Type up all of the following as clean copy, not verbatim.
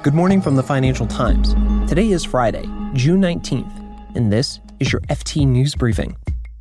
Good morning from the Financial Times. Today is Friday, June 19th, and this is your FT News Briefing.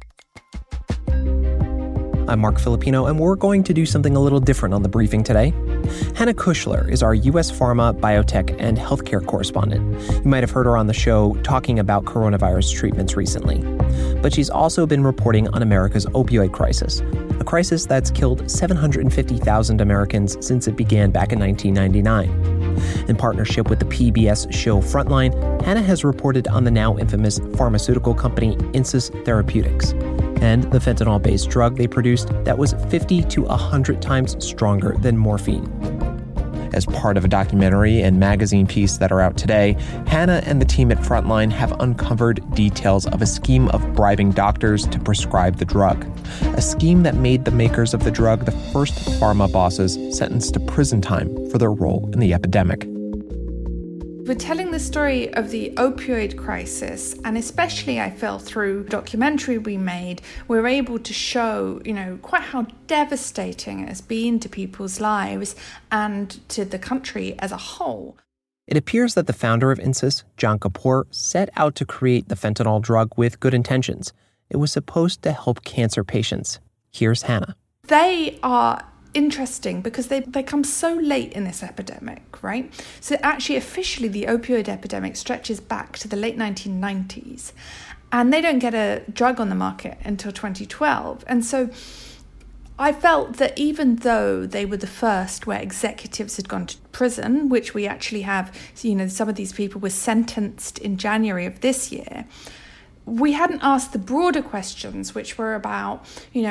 I'm Mark Filipino, and we're going to do something a little different on the briefing today. Hannah Kushler is our U.S. pharma, biotech, and healthcare correspondent. You might have heard her on the show talking about coronavirus treatments recently. But she's also been reporting on America's opioid crisis, a crisis that's killed 750,000 Americans since it began back in 1999. In partnership with the PBS show Frontline, Hannah has reported on the now infamous pharmaceutical company Insys Therapeutics and the fentanyl-based drug they produced that was 50 to 100 times stronger than morphine. As part of a documentary and magazine piece that are out today, Hannah and the team at Frontline have uncovered details of a scheme of bribing doctors to prescribe the drug, a scheme that made the makers of the drug the first pharma bosses sentenced to prison time for their role in the epidemic. We're telling the story of the opioid crisis, and especially I feel through documentary we made, we're able to show, quite how devastating it has been to people's lives and to the country as a whole. It appears that the founder of Insys, John Kapoor, set out to create the fentanyl drug with good intentions. It was supposed to help cancer patients. Here's Hannah. They are interesting because they come so late in this epidemic, right? So actually, officially, the opioid epidemic stretches back to the late 1990s, and they don't get a drug on the market until 2012. And so I felt that even though they were the first where executives had gone to prison, which we actually have, some of these people were sentenced in January of this year, we hadn't asked the broader questions, which were about,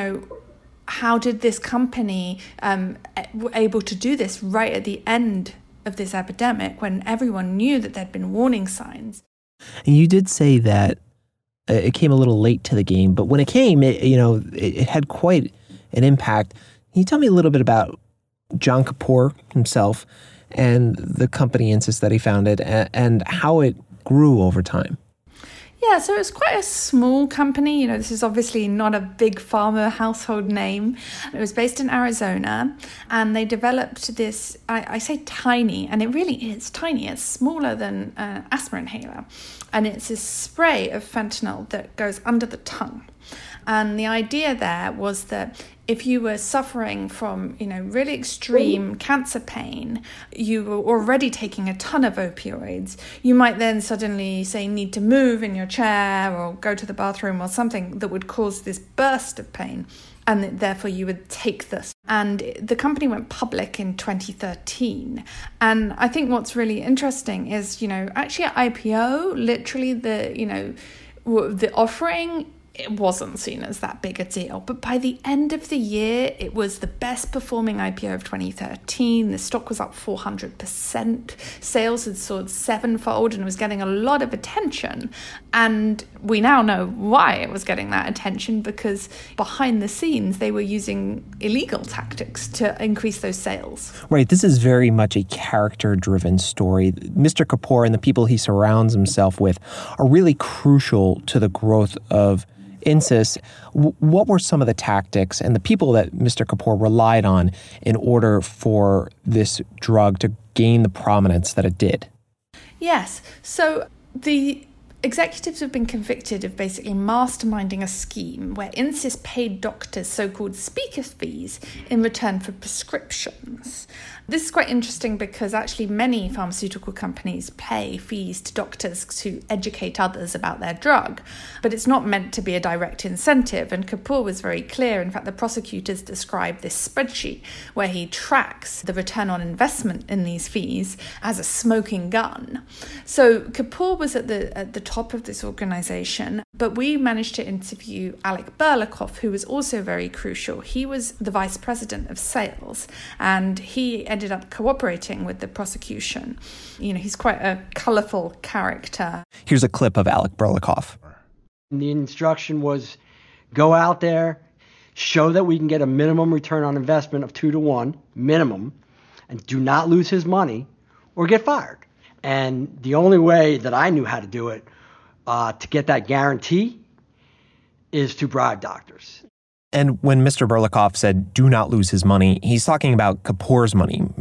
how did this company able to do this right at the end of this epidemic when everyone knew that there'd been warning signs? And you did say that it came a little late to the game, but when it came, it had quite an impact. Can you tell me a little bit about John Kapoor himself and the company Insys that he founded and how it grew over time? Yeah, so it's quite a small company. This is obviously not a big pharma household name. It was based in Arizona, and they developed this, I say tiny, and it really is tiny. It's smaller than an asthma inhaler. And it's this spray of fentanyl that goes under the tongue. And the idea there was that if you were suffering from, really extreme cancer pain, you were already taking a ton of opioids, you might then suddenly, say, need to move in your chair or go to the bathroom or something that would cause this burst of pain. And therefore you would take this. And the company went public in 2013. And I think what's really interesting is, actually at IPO, literally the offering, it wasn't seen as that big a deal. But by the end of the year, it was the best performing IPO of 2013. The stock was up 400%. Sales had soared sevenfold and was getting a lot of attention. And we now know why it was getting that attention, because behind the scenes, they were using illegal tactics to increase those sales. Right. This is very much a character-driven story. Mr. Kapoor and the people he surrounds himself with are really crucial to the growth of Insys. What were some of the tactics and the people that Mr. Kapoor relied on in order for this drug to gain the prominence that it did? Yes. So the executives have been convicted of basically masterminding a scheme where Insys paid doctors so-called speaker fees in return for prescriptions. This is quite interesting because actually many pharmaceutical companies pay fees to doctors to educate others about their drug, but it's not meant to be a direct incentive. And Kapoor was very clear. In fact, the prosecutors described this spreadsheet where he tracks the return on investment in these fees as a smoking gun. So Kapoor was at the top of this organization, but we managed to interview Alec Burlakoff, who was also very crucial. He was the vice president of sales, and he ended up cooperating with the prosecution. He's quite a colorful character. Here's a clip of Alec Burlakoff. The instruction was go out there, show that we can get a minimum return on investment of 2-to-1, minimum, and do not lose his money or get fired. And the only way that I knew how to do it to get that guarantee is to bribe doctors. And when Mr. Burlakoff said, do not lose his money, he's talking about Kapoor's money. Mr.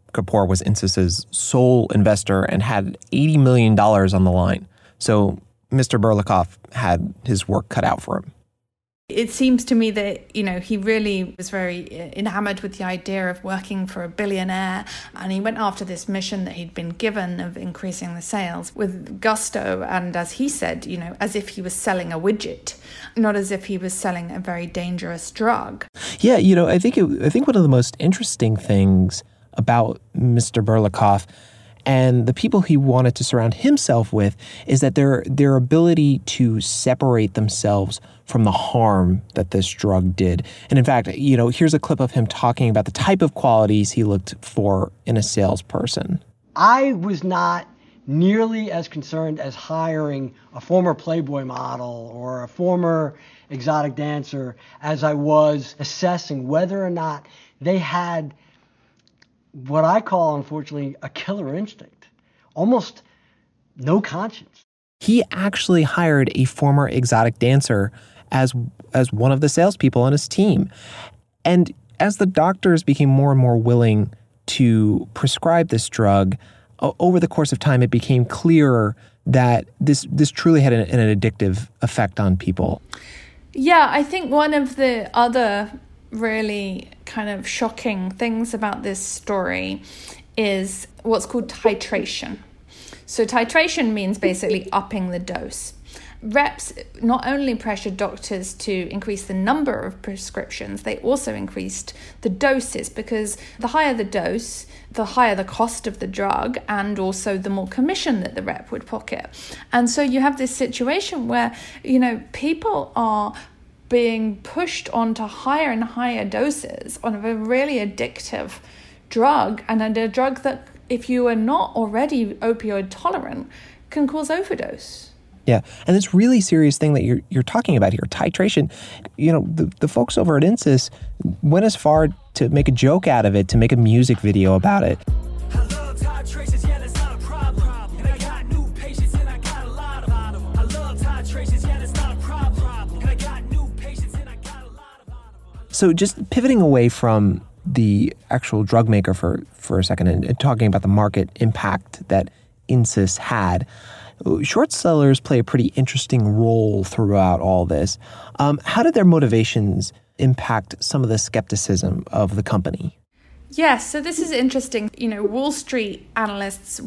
Kapoor was Insys's sole investor and had $80 million on the line. So Mr. Berlikov had his work cut out for him. It seems to me that, he really was very enamored with the idea of working for a billionaire, and he went after this mission that he'd been given of increasing the sales with gusto, and as he said, as if he was selling a widget, not as if he was selling a very dangerous drug. Yeah, I think one of the most interesting things about Mr. Berlikov and the people he wanted to surround himself with is that their ability to separate themselves from the harm that this drug did. And in fact, here's a clip of him talking about the type of qualities he looked for in a salesperson. I was not nearly as concerned as hiring a former Playboy model or a former exotic dancer as I was assessing whether or not they had what I call, unfortunately, a killer instinct, almost no conscience. He actually hired a former exotic dancer as one of the salespeople on his team. And as the doctors became more and more willing to prescribe this drug, over the course of time, it became clearer that this truly had an addictive effect on people. Yeah, I think one of the other really kind of shocking things about this story is what's called titration. So titration means basically upping the dose. Reps not only pressured doctors to increase the number of prescriptions, they also increased the doses, because the higher the dose, the higher the cost of the drug, and also the more commission that the rep would pocket. And so you have this situation where, people are being pushed onto higher and higher doses on a really addictive drug, and a drug that, if you are not already opioid tolerant, can cause overdose. Yeah, and this really serious thing that you're talking about here, titration, the folks over at Insys went as far to make a joke out of it, to make a music video about it. I love titrations, yeah, that's not a problem. And I got new patients and I got a lot of them. I love titrations, yeah, that's not a problem. And I got new patients and I got a lot of them. So just pivoting away from the actual drug maker for a second and talking about the market impact that Insys had, short sellers play a pretty interesting role throughout all this. How did their motivations impact some of the skepticism of the company? Yes, so this is interesting. Wall Street analysts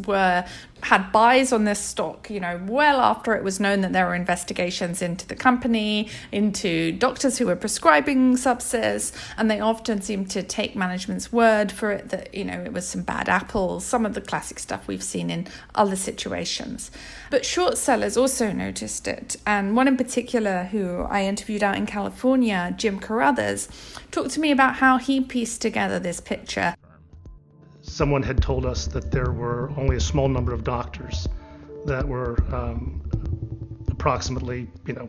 had buys on this stock, well after it was known that there were investigations into the company, into doctors who were prescribing Subsys, and they often seemed to take management's word for it that, it was some bad apples, some of the classic stuff we've seen in other situations. But short sellers also noticed it, and one in particular who I interviewed out in California, Jim Carruthers, talked to me about how he pieced together this picture. Someone had told us that there were only a small number of doctors that were approximately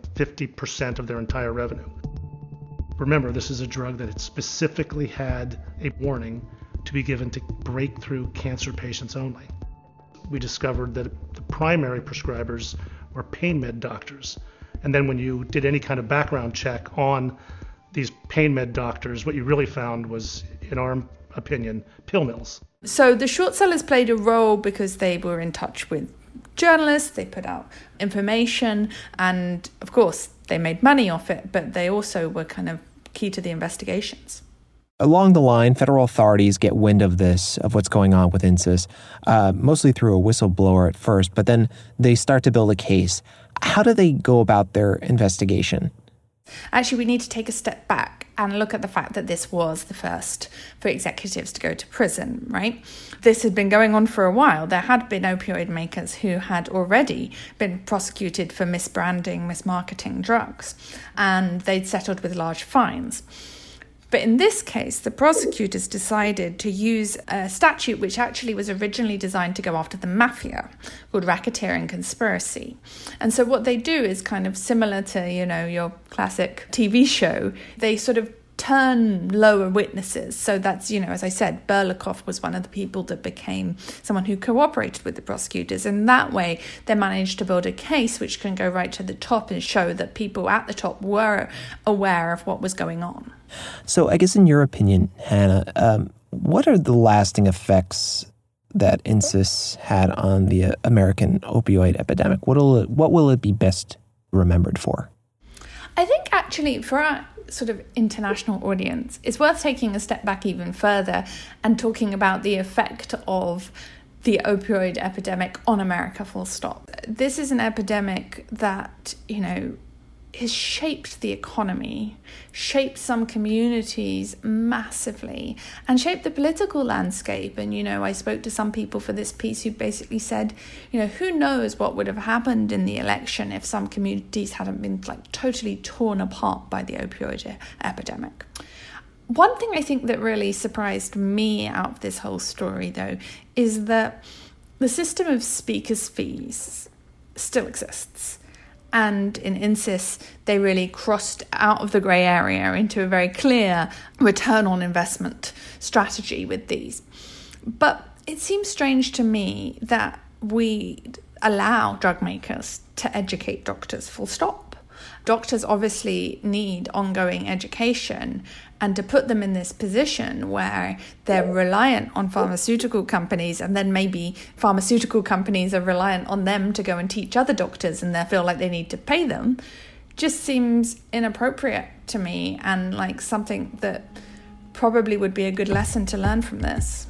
50% of their entire revenue. Remember, this is a drug that specifically had a warning to be given to breakthrough cancer patients only. We discovered that the primary prescribers were pain med doctors. And then when you did any kind of background check on these pain med doctors, what you really found was, in our opinion, pill mills. So the short sellers played a role because they were in touch with journalists, they put out information, and of course they made money off it, but they also were kind of key to the investigations. Along the line, federal authorities get wind of what's going on with Insys, mostly through a whistleblower at first, but then they start to build a case. How do they go about their investigation? Actually, we need to take a step back and look at the fact that this was the first for executives to go to prison, right? This had been going on for a while. There had been opioid makers who had already been prosecuted for misbranding, mismarketing drugs, and they'd settled with large fines. But in this case, the prosecutors decided to use a statute which actually was originally designed to go after the mafia, called racketeering conspiracy. And so what they do is kind of similar to, your classic TV show. They sort of turn lower witnesses. So that's, as I said, Berlikov was one of the people that became someone who cooperated with the prosecutors. And that way they managed to build a case which can go right to the top and show that people at the top were aware of what was going on. So I guess in your opinion, Hannah, What are the lasting effects that INSYS had on the American opioid epidemic? What will it be best remembered for? I think actually for our sort of international audience, it's worth taking a step back even further and talking about the effect of the opioid epidemic on America, full stop. This is an epidemic that, has shaped the economy, shaped some communities massively, and shaped the political landscape. And, I spoke to some people for this piece who basically said, who knows what would have happened in the election if some communities hadn't been totally torn apart by the opioid epidemic. One thing I think that really surprised me out of this whole story, though, is that the system of speakers' fees still exists. And in INSYS, they really crossed out of the grey area into a very clear return on investment strategy with these. But it seems strange to me that we allow drug makers to educate doctors, full stop. Doctors obviously need ongoing education, and to put them in this position where they're reliant on pharmaceutical companies, and then maybe pharmaceutical companies are reliant on them to go and teach other doctors and they feel like they need to pay them, just seems inappropriate to me, and like something that probably would be a good lesson to learn from this.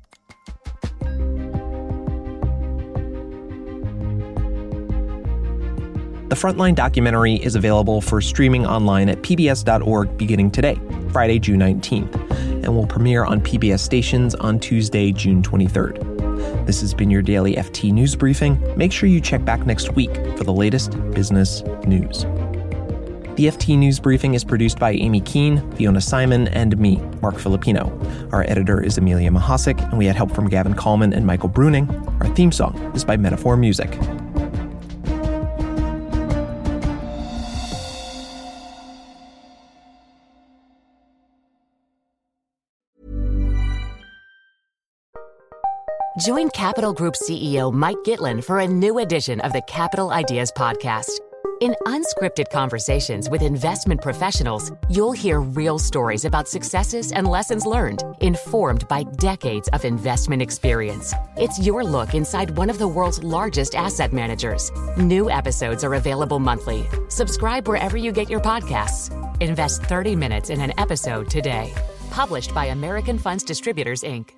The Frontline documentary is available for streaming online at pbs.org beginning today, Friday, June 19th, and will premiere on PBS stations on Tuesday, June 23rd. This has been your daily FT News Briefing. Make sure you check back next week for the latest business news. The FT News Briefing is produced by Amy Keene, Fiona Simon, and me, Mark Filipino. Our editor is Amelia Mahasik, and we had help from Gavin Kallman and Michael Bruning. Our theme song is by Metaphor Music. Join Capital Group CEO Mike Gitlin for a new edition of the Capital Ideas Podcast. In unscripted conversations with investment professionals, you'll hear real stories about successes and lessons learned, informed by decades of investment experience. It's your look inside one of the world's largest asset managers. New episodes are available monthly. Subscribe wherever you get your podcasts. Invest 30 minutes in an episode today. Published by American Funds Distributors, Inc.